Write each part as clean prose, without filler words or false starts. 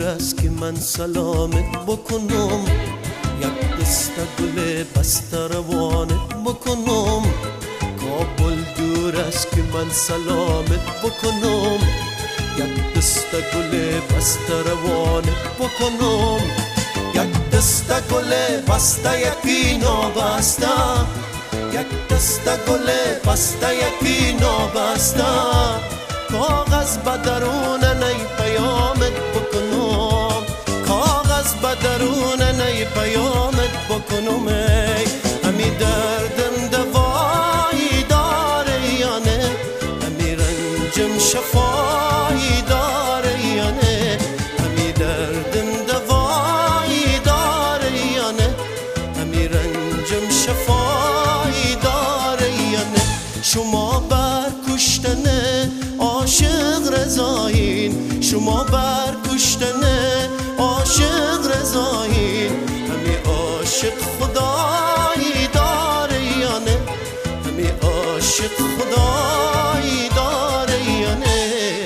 است که من سلامت بکنم، یک دسته گل بسته روانت بکنم. کابل دور است که من سلامت بکنم، یک دسته گل بسته روانت بکنم. یک دسته گل بسته یکی نابسته، یک دسته گل بسته یکی نابسته. کاغذ به درون نی پیامت بکنم، کاغذ به درون نی پیامت بکنم. همی دردم دوایی داره یا نه، همی رنجم شفایی داره یا نه. همی دردم دوایی داره یا نه، همی رنجم شفایی داره یا نه. شما بر کشتن عاشق رضایین، شما بر کشتن عاشق رضایین. همی عاشق خدایی داره یا نه، همی عاشق خدایی داره یا نه.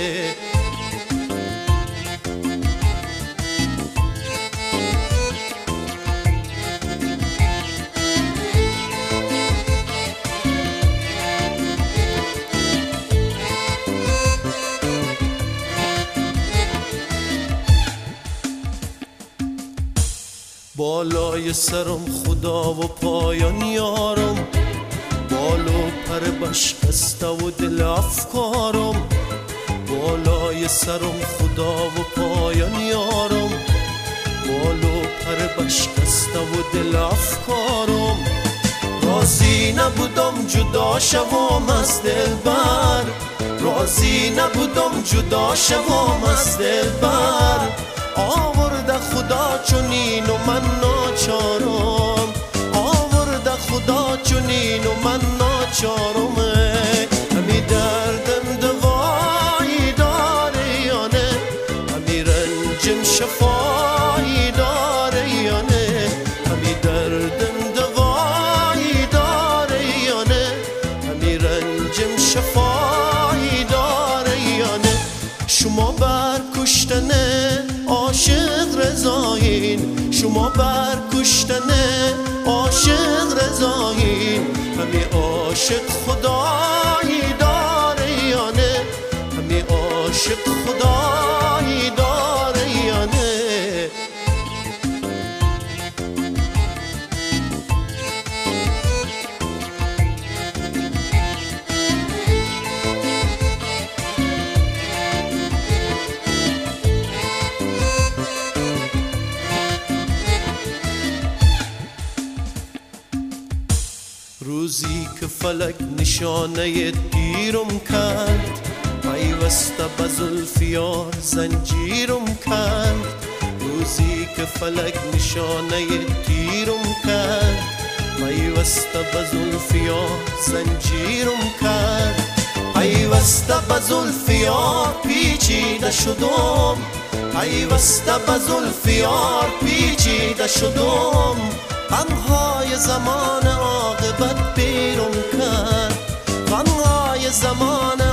بالای سرم خدا و پایان یارم، بال و پر بشکسته و دل افکارم. بالای سرم خدا و پایان یارم، بال و پر بشکسته و دل افکارم. راضی نبودم جدا شوم از دلبر، راضی نبودم جدا شوم از دلبر. آورده خدا چنین و من ناچارم، آورده خدا چنین و من ناچارم. همی دردم دوایی داره یا نه، همی رنجم شفایی داره یا نه. همی دردم دوایی داره یا نه، همی رنجم شفایی داره یا نه. شما بر کشتن عاشق رضایین، شما بر کشتن عاشق رضایین. همی عاشق خدایی داره یا نه، همی عاشق خدایی داره یا نه. روزی که فلک نشانه تیرم کرد، پیوسته به زلف یار زنجیرم کرد. روزی که فلک نشانه تیرم کرد، پیوسته به زلف یار زنجیرم کرد. پیوسته به زلف یار پیچیده شدم، پیوسته به زلف یار پیچیده شدم. غمهای زمان عاقبت بیرون کرد، غمهای زمان